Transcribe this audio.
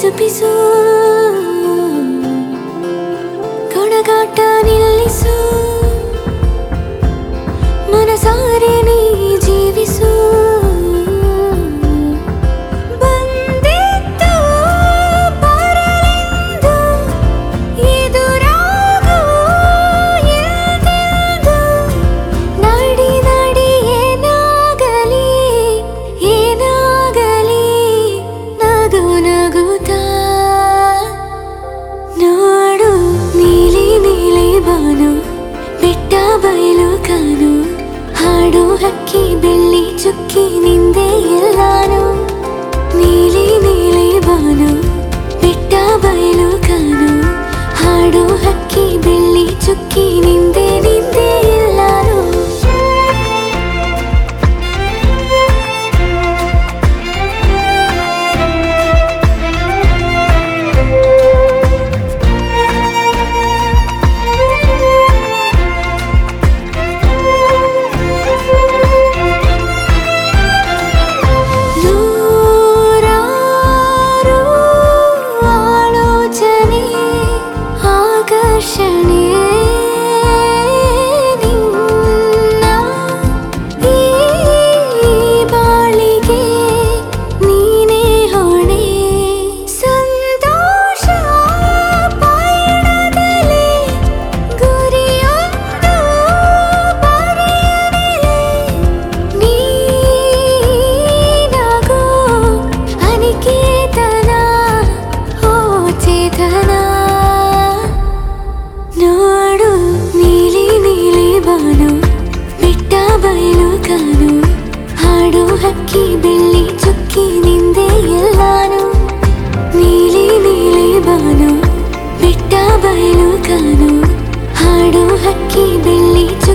ಪಿಸು ಪಿಸು ಕಣಗಾಟ ನಿಲ್ಲಿಸು ಮನಸಾರೆ ನೀ ಜೀವಿಸು ಬಂದಿದ್ದು ಬರಲೆಂದು ಎದುರಾಗು ಎಲ್ದೆಂದು ನಡಿ ನಡಿ ಏನಾಗಲಿ ಏನಾಗಲಿ ನಗು ನಗುತ್ತಾ ನೋಡು ನೀಲಿ ನೀಲಿ ಬಾನು ಬೆಟ್ಟ ಬಯಲು ಕಾನು ಹಾಡು ಹಕ್ಕಿ ಬೆಳ್ಳಿ ಚುಕ್ಕಿ ನಿಂದೆ ಎಲ್ಲಾನು ನೀಲಿ ನೀಲಿ ಬಾನು ಬೆಟ್ಟ ಬಯಲು ಕಾನು ಹಾಡು ಹಕ್ಕಿ ಬೆಳ್ಳಿ ಚುಕ್ಕಿ ನಿಂದೆ ನಿಂದೆ ಎಲ್ಲಾನು ಆಕರ್ಷಣೆ ನಿನ್ನ ಈ ಬಾಳಿಗೆ ನೀನೇ ಹೊಣೆ ಸಂತೋಷ ಪಯಣದಲ್ಲಿ ಗುರಿಯೊಂದು ಬರೆಯಲಿದೆ ನೀನಾಗೋ ಅನಿಕೇತನ ಓ ಚೇತನ ನೋಡು ನೀಲಿ ನೀಲಿ ಬಾನು ಬೆಟ್ಟ ಬಯಲು ಕಾನು ಹಾಡು ಹಕ್ಕಿ ಬೆಳ್ಳಿ ಚುಕ್ಕಿ ನಿಂದೆ ಎಲ್ಲಾನು ನೀಲಿ ನೀಲಿ ಬಾನು ಬೆಟ್ಟ ಬಯಲು ಕಾನು ಹಾಡು ಹಕ್ಕಿ ಬೆಳ್ಳಿ